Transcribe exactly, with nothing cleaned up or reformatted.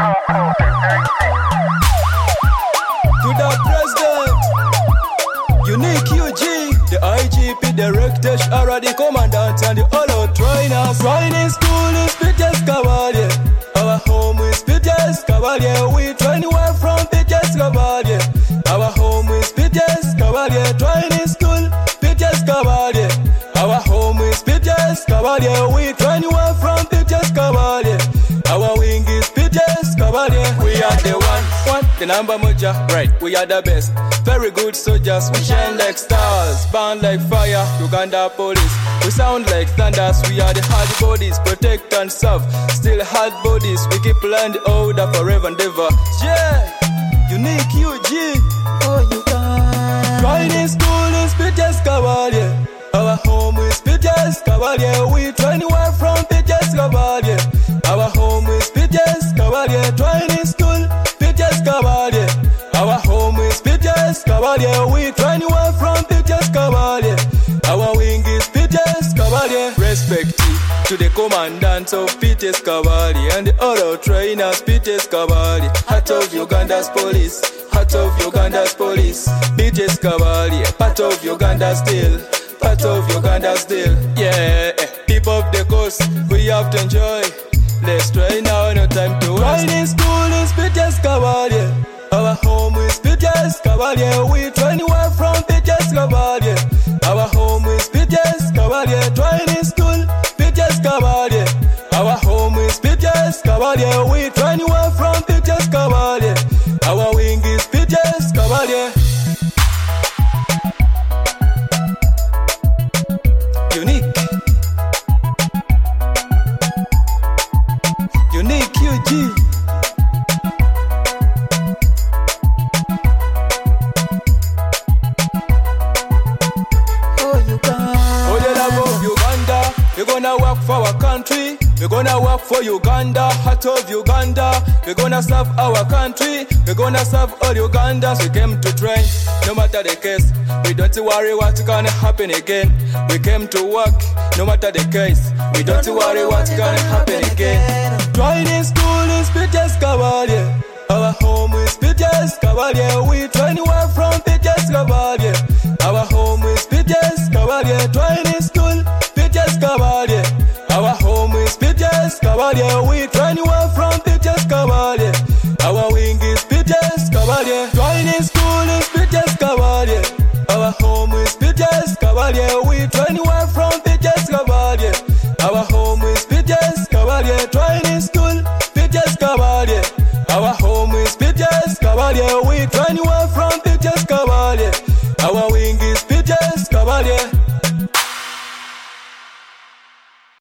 To the president, Unique U G, the I G P, the Rectesh, Ara, the commandant, and the all trainers. Training school is Peter's Cavalier. Our home is Peter's Cavalier. We train well from Peter's Cavalier. Our home is Peter's Cavalier. Training school, Peter's Cavalier. Our home is Peter's Cavalier. We train well from Peter's Cavalier. Our wing is Peter's Cavalier. We are the one, one, the number moja, right? We are the best. Very good soldiers, we shine like stars, burn like fire. Uganda police, we sound like thunders. We are the hard bodies, protect and serve. Still hard bodies, we keep land order forever and ever. Yeah, Unique U G. Oh, Uganda. Training school is Peter's Cavalier. Our home is Peter's Cavalier. We train well from Peter's Cavalier. Our home is Peter's Cavalier. Training school, Peter's Cavalier. Our home is Peter's Cavalier. We train well from Peter's Cavalier. Our wing is Peter's Cavalier. Respect to the commandant of Peter's Cavalier and the other trainers, Peter's Cavalier. Heart of Uganda's police, heart of Uganda's police. Peter's Cavalier, part of Uganda still. Part of Uganda still, yeah. People of the coast, we have to enjoy. Let's try now, no time to waste. Training school is Peter's Cavalier. Our home is Peter's Cavalier. We train well from Peter's Cavalier. Our home is Peter's Cavalier. Training school, Peter's Cavalier. Our home is Peter's Cavalier. We train well from Peter's Cavalier. Our wing is Peter's Cavalier. Unique, Unique U G. Oh, Uganda. Oh, the love of Uganda. We're gonna work for our country. We're gonna work for Uganda. Heart of Uganda. We're gonna serve our country. We're gonna serve all Ugandans. We came to train, no matter the case. We don't worry what's gonna happen again. We came to work, no matter the case. We don't worry what's gonna happen again. Training school is Peter's Cavalier. Our home is Peter's Cavalier. We train well from Peter's Cavalier. Our home is Peter's Cavalier. Training school, Peter's Cavalier. Our home is Peter's Cavalier. We train well from Peter's Cavalier. Our wing is Peter's Cavalier. Training school is Peter's Cavalier. Our home is Peter's Cavalier. We train well from Peter's Cavalier. Our home is Peter's Cavalier. Training school, Peter's Cavalier. Our home is Peter's Cavalier. We train well from Peter's